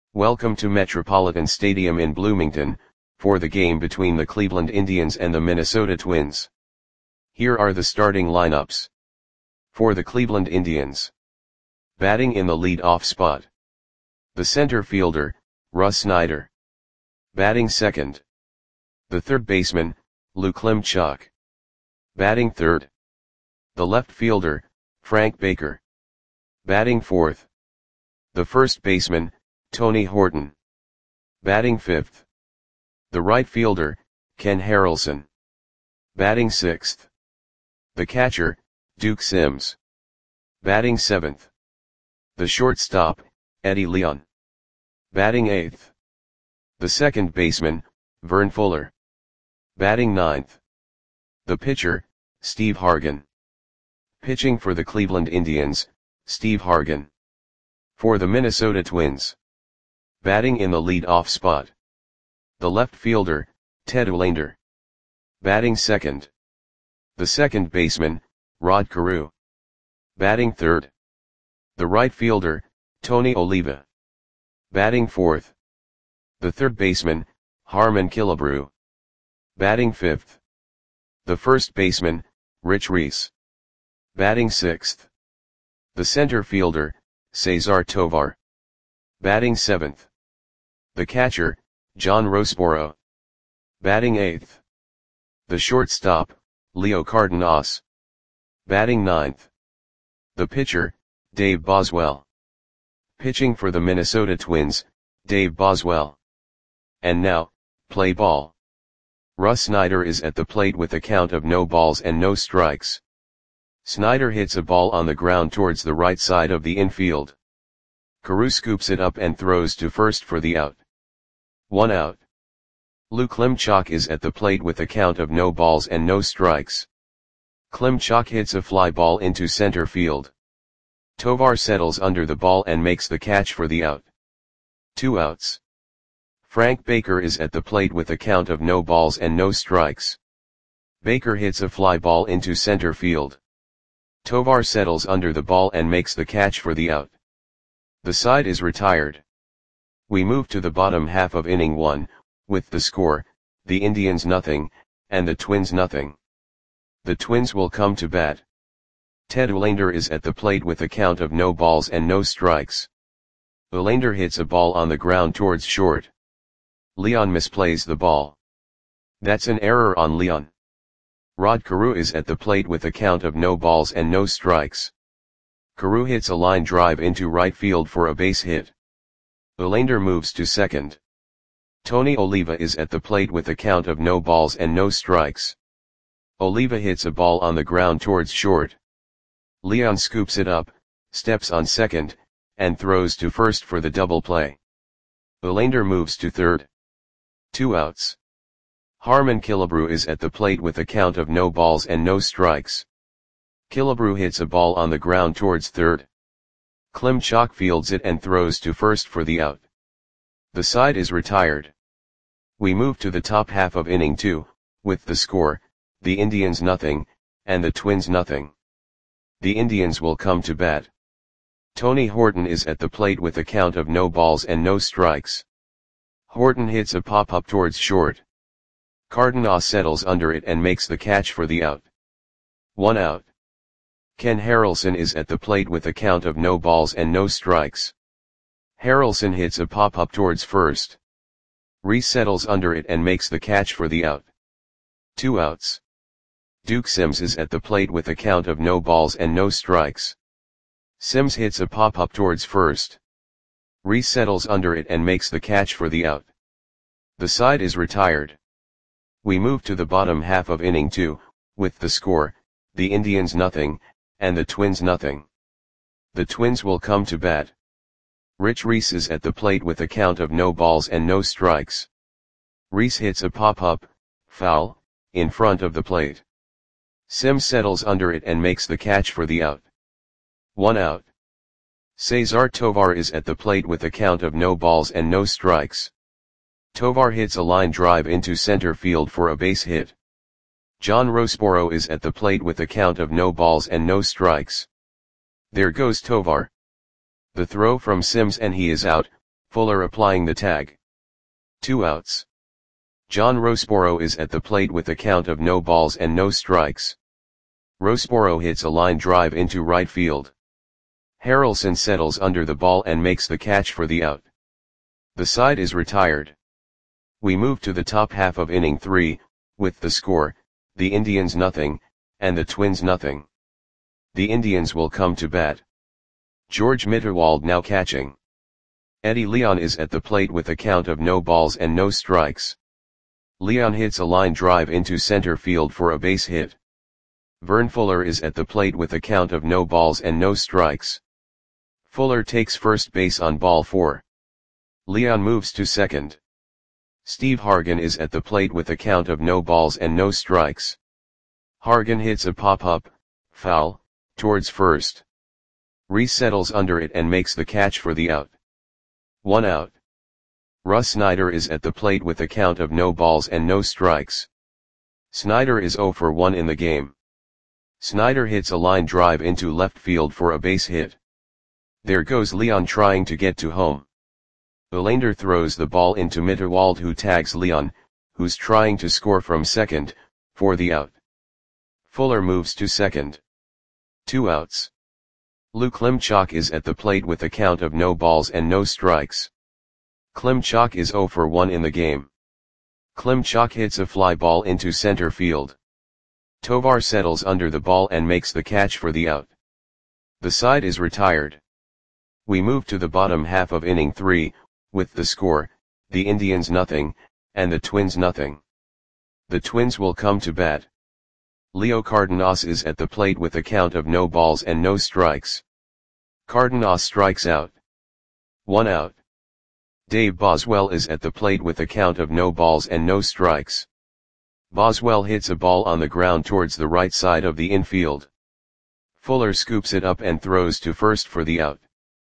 Welcome to Metropolitan Stadium in Bloomington, for the game between the Cleveland Indians and the Minnesota Twins. Here are the starting lineups. For the Cleveland Indians. Batting in the lead-off spot. The center fielder, Russ Snyder. Batting second. The third baseman, Lou Klimchuk. Batting third. The left fielder, Frank Baker. Batting fourth. The first baseman, Tony Horton. Batting fifth. The right fielder, Ken Harrelson. Batting sixth. The catcher, Duke Sims. Batting seventh. The shortstop, Eddie Leon. Batting eighth. The second baseman, Vern Fuller. Batting ninth. The pitcher, Steve Hargan. Pitching for the Cleveland Indians, Steve Hargan. For the Minnesota Twins. Batting in the lead-off spot. The left fielder, Ted Olander. Batting second. The second baseman, Rod Carew. Batting third. The right fielder, Tony Oliva. Batting fourth. The third baseman, Harmon Killebrew. Batting fifth. The first baseman, Rich Reese. Batting sixth. The center fielder, Cesar Tovar. Batting seventh. The catcher, John Roseboro. Batting eighth. The shortstop, Leo Cardenas. Batting ninth. The pitcher, Dave Boswell. Pitching for the Minnesota Twins, Dave Boswell. And now, play ball. Russ Snyder is at the plate with a count of no balls and no strikes. Snyder hits a ball on the ground towards the right side of the infield. Carew scoops it up and throws to first for the out. 1 out. Lou Klimchuk is at the plate with a count of no balls and no strikes. Klimchuk hits a fly ball into center field. Tovar settles under the ball and makes the catch for the out. 2 outs. Frank Baker is at the plate with a count of no balls and no strikes. Baker hits a fly ball into center field. Tovar settles under the ball and makes the catch for the out. The side is retired. We move to the bottom half of inning 1, with the score, the Indians nothing, and the Twins nothing. The Twins will come to bat. Ted Olander is at the plate with a count of no balls and no strikes. Olander hits a ball on the ground towards short. Leon misplays the ball. That's an error on Leon. Rod Carew is at the plate with a count of no balls and no strikes. Carew hits a line drive into right field for a base hit. Olander moves to second. Tony Oliva is at the plate with a count of no balls and no strikes. Oliva hits a ball on the ground towards short. Leon scoops it up, steps on second, and throws to first for the double play. Olander moves to third. 2 outs. Harmon Killebrew is at the plate with a count of no balls and no strikes. Killebrew hits a ball on the ground towards third. Klimchuk fields it and throws to first for the out. The side is retired. We move to the top half of inning 2, with the score, the Indians nothing, and the Twins nothing. The Indians will come to bat. Tony Horton is at the plate with a count of no balls and no strikes. Horton hits a pop-up towards short. Cardenas settles under it and makes the catch for the out. 1 out. Ken Harrelson is at the plate with a count of no balls and no strikes. Harrelson hits a pop-up towards first. Reese settles under it and makes the catch for the out. 2 outs. Duke Sims is at the plate with a count of no balls and no strikes. Sims hits a pop-up towards first. Reese settles under it and makes the catch for the out. The side is retired. We move to the bottom half of inning 2, with the score, the Indians nothing, and the Twins nothing. The Twins will come to bat. Rich Reese is at the plate with a count of no balls and no strikes. Reese hits a pop-up, foul, in front of the plate. Sims settles under it and makes the catch for the out. 1 out. Cesar Tovar is at the plate with a count of no balls and no strikes. Tovar hits a line drive into center field for a base hit. John Roseboro is at the plate with a count of no balls and no strikes. There goes Tovar. The throw from Sims and he is out, Fuller applying the tag. 2 outs. John Roseboro is at the plate with a count of no balls and no strikes. Roseboro hits a line drive into right field. Harrelson settles under the ball and makes the catch for the out. The side is retired. We move to the top half of inning 3, with the score, the Indians nothing, and the Twins nothing. The Indians will come to bat. George Mitterwald now catching. Eddie Leon is at the plate with a count of no balls and no strikes. Leon hits a line drive into center field for a base hit. Vern Fuller is at the plate with a count of no balls and no strikes. Fuller takes first base on ball 4. Leon moves to second. Steve Hargan is at the plate with a count of no balls and no strikes. Hargan hits a pop-up, foul, towards first. Reese settles under it and makes the catch for the out. 1 out. Russ Snyder is at the plate with a count of no balls and no strikes. Snyder is 0 for 1 in the game. Snyder hits a line drive into left field for a base hit. There goes Leon trying to get to home. Olander throws the ball into Mitterwald, who tags Leon, who's trying to score from second, for the out. Fuller moves to second. 2 outs. Lou Klimchak is at the plate with a count of no balls and no strikes. Klimchak is 0 for 1 in the game. Klimchak hits a fly ball into center field. Tovar settles under the ball and makes the catch for the out. The side is retired. We move to the bottom half of inning 3, with the score, the Indians nothing, and the Twins nothing. The Twins will come to bat. Leo Cardenas is at the plate with a count of no balls and no strikes. Cardenas strikes out. 1 out. Dave Boswell is at the plate with a count of no balls and no strikes. Boswell hits a ball on the ground towards the right side of the infield. Fuller scoops it up and throws to first for the out.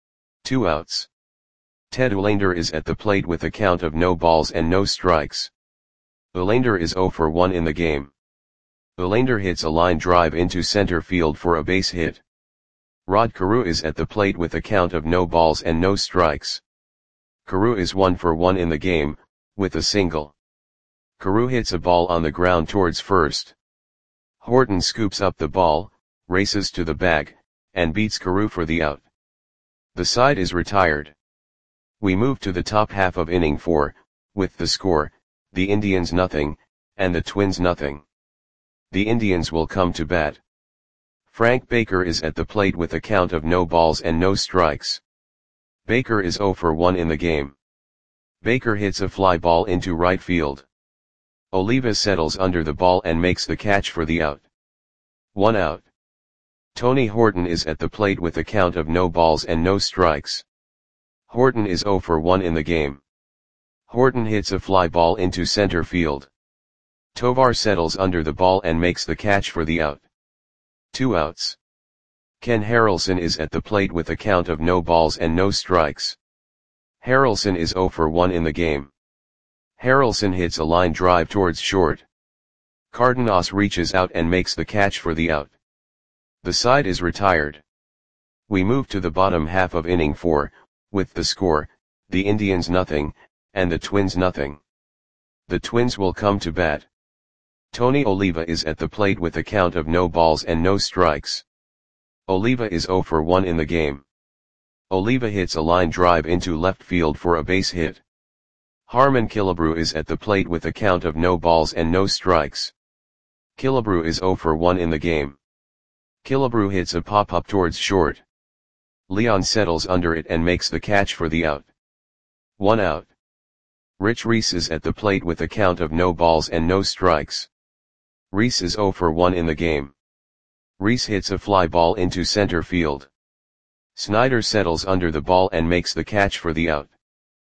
2 outs. Ted Olander is at the plate with a count of no balls and no strikes. Olander is 0 for 1 in the game. Olander hits a line drive into center field for a base hit. Rod Carew is at the plate with a count of no balls and no strikes. Carew is 1 for 1 in the game, with a single. Carew hits a ball on the ground towards first. Horton scoops up the ball, races to the bag, and beats Carew for the out. The side is retired. We move to the top half of inning 4, with the score, the Indians nothing, and the Twins nothing. The Indians will come to bat. Frank Baker is at the plate with a count of no balls and no strikes. Baker is 0 for 1 in the game. Baker hits a fly ball into right field. Oliva settles under the ball and makes the catch for the out. 1 out. Tony Horton is at the plate with a count of no balls and no strikes. Horton is 0 for 1 in the game. Horton hits a fly ball into center field. Tovar settles under the ball and makes the catch for the out. 2 outs. Ken Harrelson is at the plate with a count of no balls and no strikes. Harrelson is 0 for 1 in the game. Harrelson hits a line drive towards short. Cardenas reaches out and makes the catch for the out. The side is retired. We move to the bottom half of inning 4, with the score, the Indians nothing, and the Twins nothing. The Twins will come to bat. Tony Oliva is at the plate with a count of no balls and no strikes. Oliva is 0 for 1 in the game. Oliva hits a line drive into left field for a base hit. Harmon Killebrew is at the plate with a count of no balls and no strikes. Killebrew is 0 for 1 in the game. Killebrew hits a pop-up towards short. Leon settles under it and makes the catch for the out. 1 out. Rich Reese is at the plate with a count of no balls and no strikes. Reese is 0 for 1 in the game. Reese hits a fly ball into center field. Snyder settles under the ball and makes the catch for the out.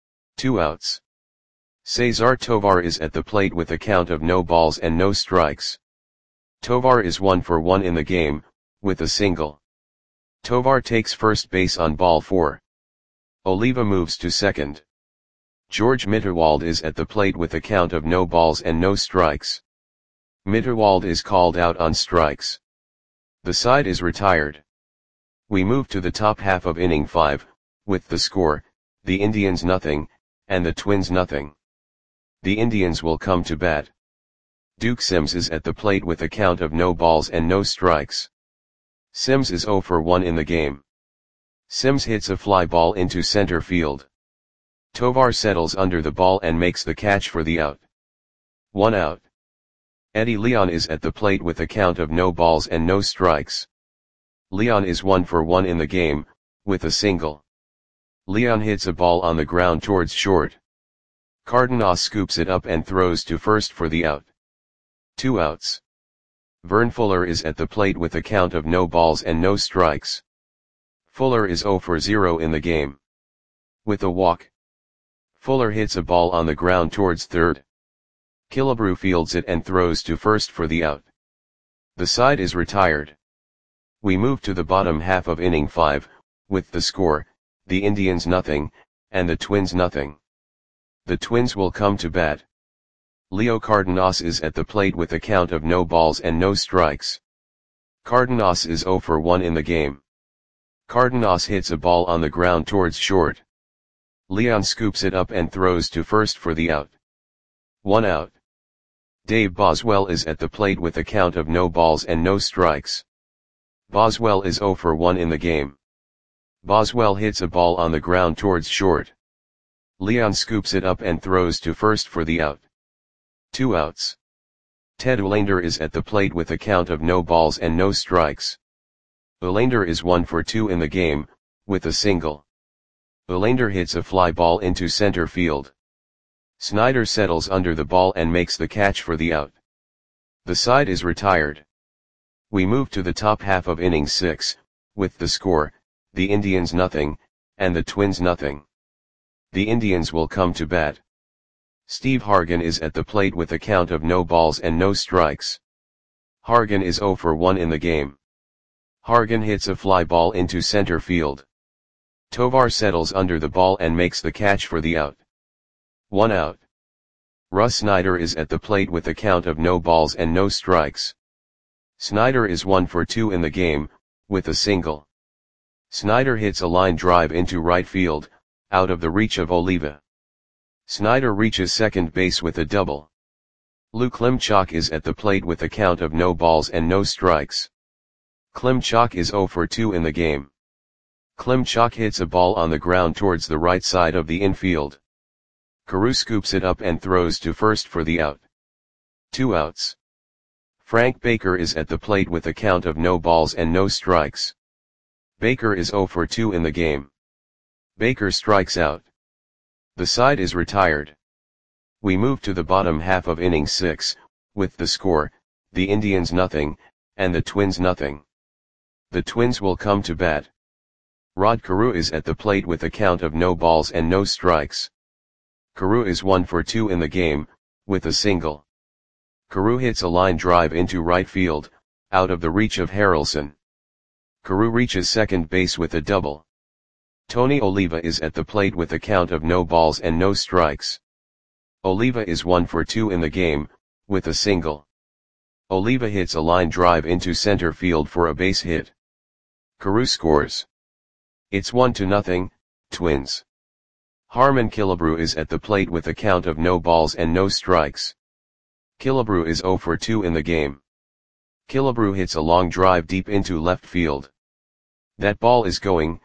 2 outs. Cesar Tovar is at the plate with a count of no balls and no strikes. Tovar is 1 for 1 in the game, with a single. Tovar takes first base on ball 4. Oliva moves to second. George Mitterwald is at the plate with a count of no balls and no strikes. Mitterwald is called out on strikes. The side is retired. We move to the top half of inning 5, with the score, the Indians nothing, and the Twins nothing. The Indians will come to bat. Duke Sims is at the plate with a count of no balls and no strikes. Sims is 0 for 1 in the game. Sims hits a fly ball into center field. Tovar settles under the ball and makes the catch for the out. 1 out. Eddie Leon is at the plate with a count of no balls and no strikes. Leon is 1 for 1 in the game, with a single. Leon hits a ball on the ground towards short. Cardenas scoops it up and throws to first for the out. 2 outs. Vern Fuller is at the plate with a count of no balls and no strikes. Fuller is 0 for 0 in the game. With a walk. Fuller hits a ball on the ground towards third. Killebrew fields it and throws to first for the out. The side is retired. We move to the bottom half of inning 5, with the score, the Indians nothing, and the Twins nothing. The Twins will come to bat. Leo Cardenas is at the plate with a count of no balls and no strikes. Cardenas is 0 for 1 in the game. Cardenas hits a ball on the ground towards short. Leon scoops it up and throws to first for the out. 1 out. Dave Boswell is at the plate with a count of no balls and no strikes. Boswell is 0 for 1 in the game. Boswell hits a ball on the ground towards short. Leon scoops it up and throws to first for the out. 2 outs. Ted Olander is at the plate with a count of no balls and no strikes. Olander is 1 for 2 in the game, with a single. Olander hits a fly ball into center field. Snyder settles under the ball and makes the catch for the out. The side is retired. We move to the top half of inning 6, with the score, the Indians nothing, and the Twins nothing. The Indians will come to bat. Steve Hargan is at the plate with a count of no balls and no strikes. Hargan is 0 for 1 in the game. Hargan hits a fly ball into center field. Tovar settles under the ball and makes the catch for the out. 1 out. Russ Snyder is at the plate with a count of no balls and no strikes. Snyder is 1 for 2 in the game, with a single. Snyder hits a line drive into right field, out of the reach of Oliva. Snyder reaches second base with a double. Lou Klimchak is at the plate with a count of no balls and no strikes. Klimchak is 0 for 2 in the game. Klimchak hits a ball on the ground towards the right side of the infield. Carew scoops it up and throws to first for the out. 2 outs. Frank Baker is at the plate with a count of no balls and no strikes. Baker is 0 for 2 in the game. Baker strikes out. The side is retired. We move to the bottom half of inning 6, with the score, the Indians nothing, and the Twins nothing. The Twins will come to bat. Rod Carew is at the plate with a count of no balls and no strikes. Carew is 1 for 2 in the game, with a single. Carew hits a line drive into right field, out of the reach of Harrelson. Carew reaches second base with a double. Tony Oliva is at the plate with a count of no balls and no strikes. Oliva is 1 for 2 in the game, with a single. Oliva hits a line drive into center field for a base hit. Carew scores. It's 1-0, Twins. Harmon Killebrew is at the plate with a count of no balls and no strikes. Killebrew is 0 for 2 in the game. Killebrew hits a long drive deep into left field. That ball is gone.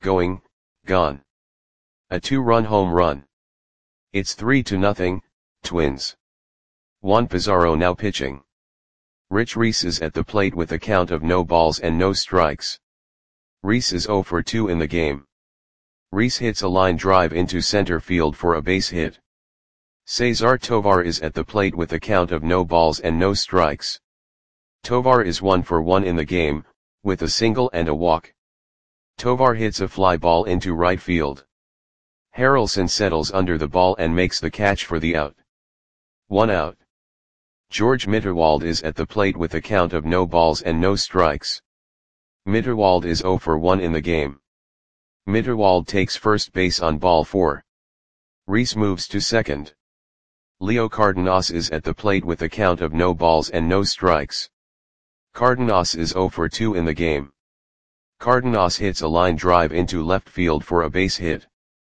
A 2-run home run. It's 3-0, Twins. Juan Pizarro now pitching. Rich Reese is at the plate with a count of no balls and no strikes. Reese is 0 for 2 in the game. Reese hits a line drive into center field for a base hit. Cesar Tovar is at the plate with a count of no balls and no strikes. Tovar is 1 for 1 in the game, with a single and a walk. Tovar hits a fly ball into right field. Harrelson settles under the ball and makes the catch for the out. 1 out. George Mitterwald is at the plate with a count of no balls and no strikes. Mitterwald is 0 for 1 in the game. Mitterwald takes first base on ball 4. Reese moves to second. Leo Cardenas is at the plate with a count of no balls and no strikes. Cardenas is 0 for 2 in the game. Cardenas hits a line drive into left field for a base hit.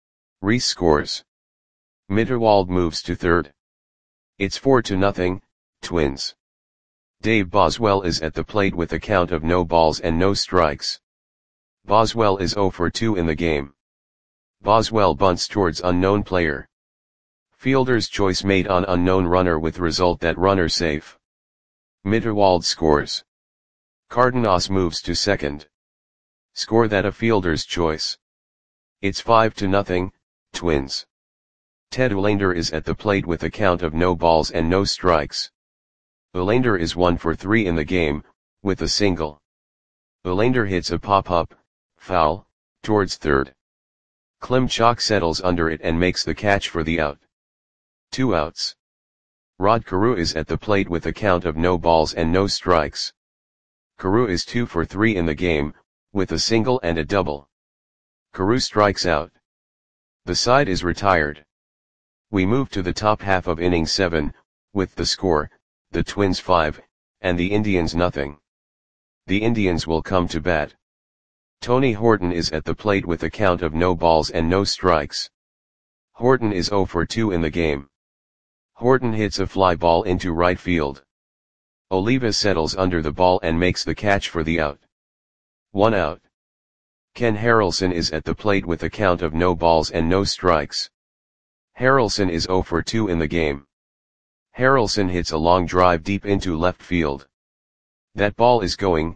Reese scores. Mitterwald moves to third. It's 4-0, Twins. Dave Boswell is at the plate with a count of no balls and no strikes. Boswell is 0 for 2 in the game. Boswell bunts towards unknown player. Fielder's choice made on unknown runner with result that runner safe. Mitterwald scores. Cardenas moves to second. Score that a fielder's choice. It's 5-0, Twins. Ted Olander is at the plate with a count of no balls and no strikes. Olander is 1 for 3 in the game, with a single. Olander hits a pop-up, foul, towards third. Klimchak settles under it and makes the catch for the out. 2 outs. Rod Carew is at the plate with a count of no balls and no strikes. Carew is 2 for 3 in the game, with a single and a double. Carew strikes out. The side is retired. We move to the top half of inning 7, with the score, the Twins 5, and the Indians nothing. The Indians will come to bat. Tony Horton is at the plate with a count of no balls and no strikes. Horton is 0 for 2 in the game. Horton hits a fly ball into right field. Oliva settles under the ball and makes the catch for the out. 1 out. Ken Harrelson is at the plate with a count of no balls and no strikes. Harrelson is 0 for 2 in the game. Harrelson hits a long drive deep into left field. That ball is gone.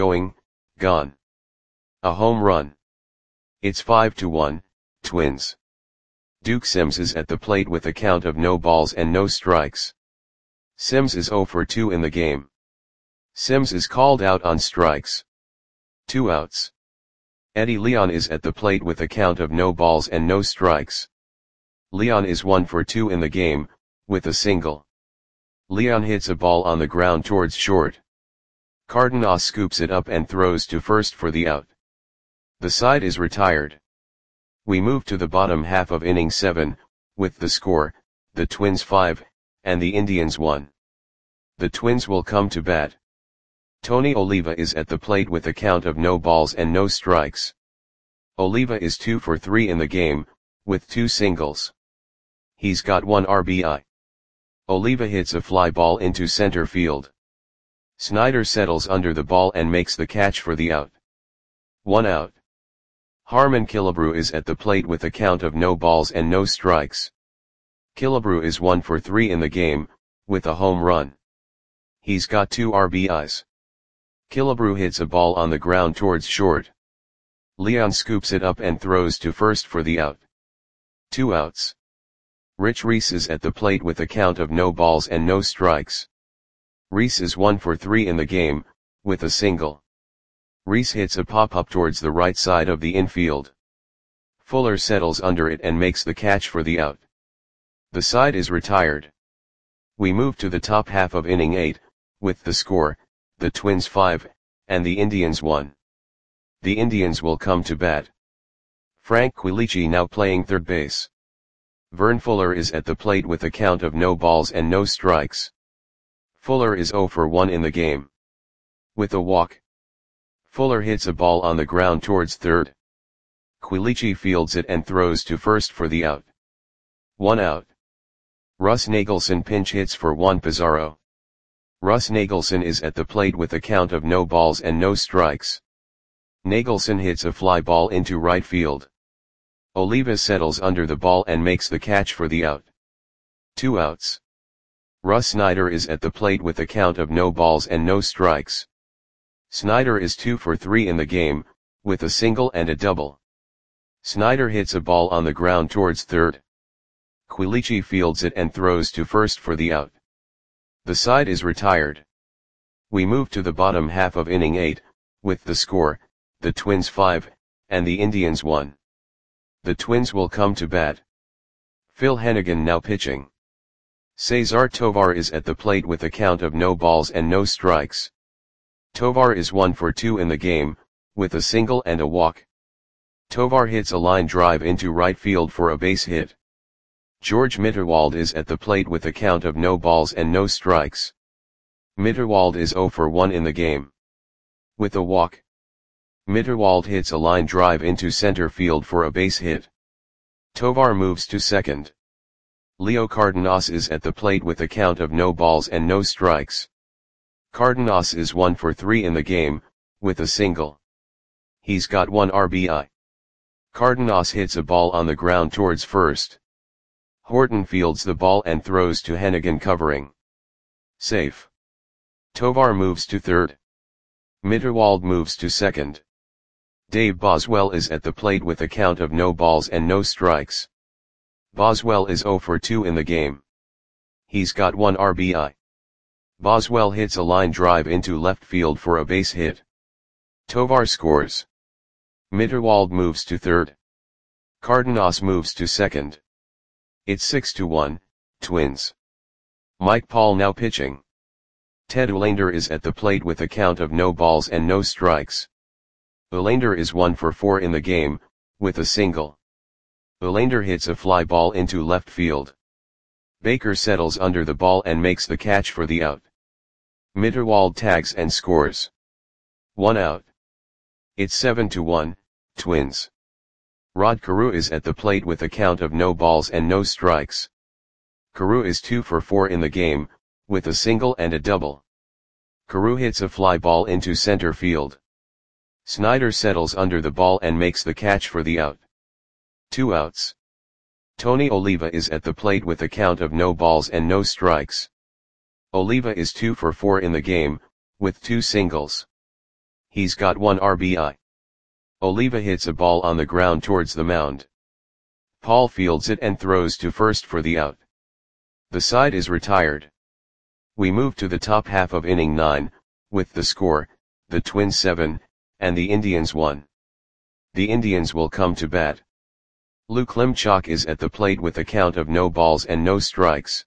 A home run. It's 5-1, Twins. Duke Sims is at the plate with a count of no balls and no strikes. Sims is 0 for 2 in the game. Sims is called out on strikes. 2 outs. Eddie Leon is at the plate with a count of no balls and no strikes. Leon is 1 for 2 in the game, with a single. Leon hits a ball on the ground towards short. Cardenas scoops it up and throws to first for the out. The side is retired. We move to the bottom half of inning 7, with the score, the Twins 5, and the Indians 1. The Twins will come to bat. Tony Oliva is at the plate with a count of no balls and no strikes. Oliva is 2 for 3 in the game, with 2 singles. He's got 1 RBI. Oliva hits a fly ball into center field. Snyder settles under the ball and makes the catch for the out. 1 out. Harmon Killebrew is at the plate with a count of no balls and no strikes. Killebrew is 1 for 3 in the game, with a home run. He's got 2 RBIs. Killebrew hits a ball on the ground towards short. Leon scoops it up and throws to first for the out. 2 outs. Rich Reese is at the plate with a count of no balls and no strikes. Reese is 1 for 3 in the game, with a single. Reese hits a pop-up towards the right side of the infield. Fuller settles under it and makes the catch for the out. The side is retired. We move to the top half of inning 8, with the score, the Twins 5, and the Indians 1. The Indians will come to bat. Frank Quilici now playing third base. Vern Fuller is at the plate with a count of no balls and no strikes. Fuller is 0 for 1 in the game. With a walk. Fuller hits a ball on the ground towards third. Quilici fields it and throws to first for the out. 1 out. Russ Nagelson pinch hits for Juan Pizarro. Russ Nagelson is at the plate with a count of no balls and no strikes. Nagelson hits a fly ball into right field. Oliva settles under the ball and makes the catch for the out. 2 outs. Russ Snyder is at the plate with a count of no balls and no strikes. Snyder is 2 for 3 in the game, with a single and a double. Snyder hits a ball on the ground towards third. Quilici fields it and throws to first for the out. The side is retired. We move to the bottom half of inning 8, with the score, the Twins 5, and the Indians 1. The Twins will come to bat. Phil Hennigan now pitching. Cesar Tovar is at the plate with a count of no balls and no strikes. Tovar is 1 for 2 in the game, with a single and a walk. Tovar hits a line drive into right field for a base hit. George Mitterwald is at the plate with a count of no balls and no strikes. Mitterwald is 0 for 1 in the game. With a walk. Mitterwald hits a line drive into center field for a base hit. Tovar moves to second. Leo Cardenas is at the plate with a count of no balls and no strikes. Cardenas is 1 for 3 in the game, with a single. He's got 1 RBI. Cardenas hits a ball on the ground towards first. Horton fields the ball and throws to Hennigan covering. Safe. Tovar moves to third. Mitterwald moves to second. Dave Boswell is at the plate with a count of no balls and no strikes. Boswell is 0 for 2 in the game. He's got 1 RBI. Boswell hits a line drive into left field for a base hit. Tovar scores. Mitterwald moves to third. Cardenas moves to second. It's 6-1, Twins. Mike Paul now pitching. Ted Uhlaender is at the plate with a count of no balls and no strikes. Uhlaender is 1 for 4 in the game, with a single. Uhlaender hits a fly ball into left field. Baker settles under the ball and makes the catch for the out. Mitterwald tags and scores. 1 out. It's 7-1, Twins. Rod Carew is at the plate with a count of no balls and no strikes. Carew is 2 for 4 in the game, with a single and a double. Carew hits a fly ball into center field. Snyder settles under the ball and makes the catch for the out. 2 outs. Tony Oliva is at the plate with a count of no balls and no strikes. Oliva is 2 for 4 in the game, with 2 singles. He's got 1 RBI. Oliva hits a ball on the ground towards the mound. Paul fields it and throws to first for the out. The side is retired. We move to the top half of inning 9, with the score, the Twins 7, and the Indians 1. The Indians will come to bat. Lou Klimchak is at the plate with a count of no balls and no strikes.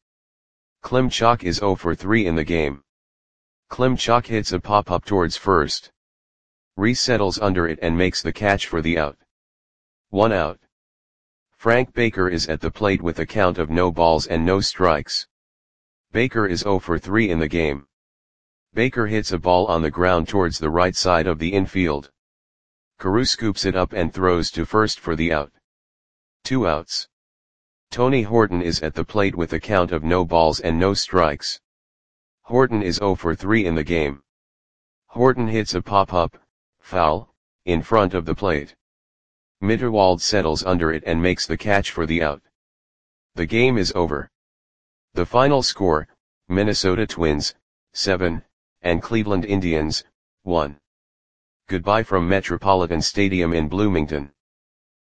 Klimchak is 0 for 3 in the game. Klimchak hits a pop-up towards first. Reese settles under it and makes the catch for the out. 1 out. Frank Baker is at the plate with a count of no balls and no strikes. Baker is 0 for 3 in the game. Baker hits a ball on the ground towards the right side of the infield. Carew scoops it up and throws to first for the out. 2 outs. Tony Horton is at the plate with a count of no balls and no strikes. Horton is 0 for 3 in the game. Horton hits a pop-up, foul, in front of the plate. Mitterwald settles under it and makes the catch for the out. The game is over. The final score, Minnesota Twins, 7, and Cleveland Indians, 1. Goodbye from Metropolitan Stadium in Bloomington.